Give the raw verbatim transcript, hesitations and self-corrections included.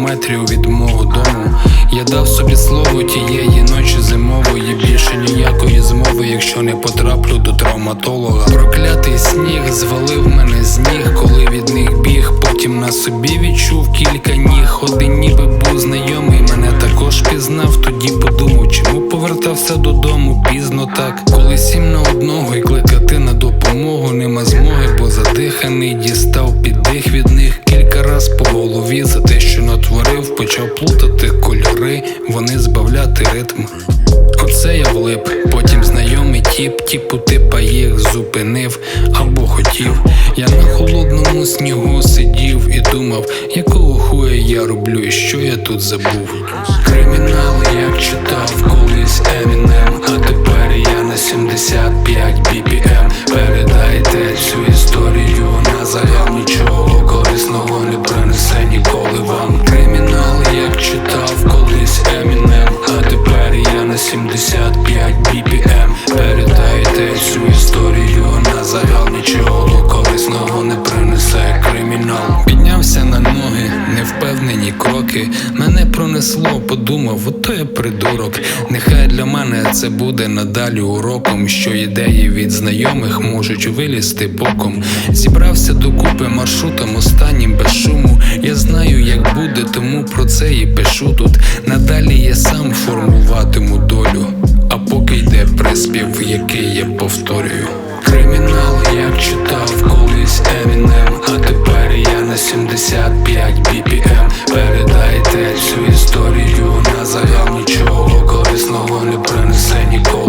кілометрів від мого дому. Я дав собі слово тієї ночі зимової, більше ніякої змови, якщо не потраплю до травматолога. Проклятий сніг звалив мене з ніг, коли від них біг. Потім на собі відчув кілька ніг. Один ніби був знайомий, мене також пізнав. Тоді подумав, чому повертався додому пізно так. Коли сім на одного і кликати на допомогу нема змоги, бо задиханий дістав піддих від них. Кілька раз по голові за те, що натворив, почав плутати кольори, вони збавляти ритм. Оце я влип, потім знайомий тіп, типу типа їх зупинив або хотів. Я на холодному снігу сидів і думав, якого хуя я роблю і що я тут забув. Кримінал, як читав колись Емінем, а тепер я на сімдесят п'ять бі пі ем. Передайте цю історію на загал, нічого корисного не принесе ніколи вам. Кримінал, як читав колись Емінем, а тепер я на сімдесят п'ять бі пі ем. Передайте цю історію на загал, нічого корисного не принесе кримінал. Піднявся на ноги, невпевнені кроки. Мене пронесло, подумав, ото я придурок. Нехай для мене це буде надалі уроком, що ідеї від знайомих можуть вилізти боком. Зібрався докупи маршрутом останнім без шуму. Я знаю, як буде, тому про це і пишу тут. Надалі я сам формуватиму долю, а поки йде приспів, який я повторюю. Кримінал, як читав колись Емінем, а тепер я на сімдесят п'ять бі пі ем. Передайте цю історію на загал, нічого корисного не принесе ніколи.